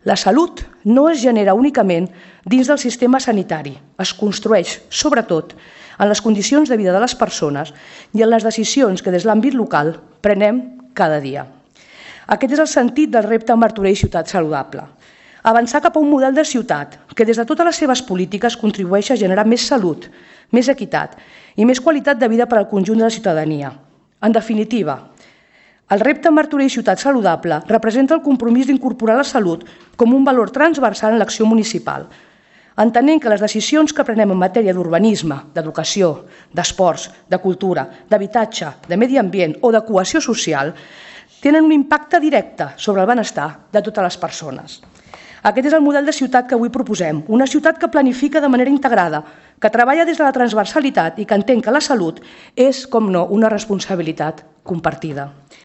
La salut no es genera únicament dins del sistema sanitari, es construeix, sobretot, en les condicions de vida de les persones i en les decisions que des de l'àmbit local prenem cada dia. Aquest és el sentit del repte Martorell Ciutat Saludable. Avançar cap a un model de ciutat que des de totes les seves polítiques contribueix a generar més salut, més equitat i més qualitat de vida per al conjunt de la ciutadania. En definitiva, el repte Martorell Ciutat Saludable representa el compromís d'incorporar la salut com un valor transversal en l'acció municipal, entenent que les decisions que prenem en matèria d'urbanisme, d'educació, d'esports, de cultura, d'habitatge, de medi ambient o de cohesió social tenen un impacte directe sobre el benestar de totes les persones. Aquest és el model de ciutat que avui proposem, una ciutat que planifica de manera integrada, que treballa des de la transversalitat i que entén que la salut és, com no, una responsabilitat compartida.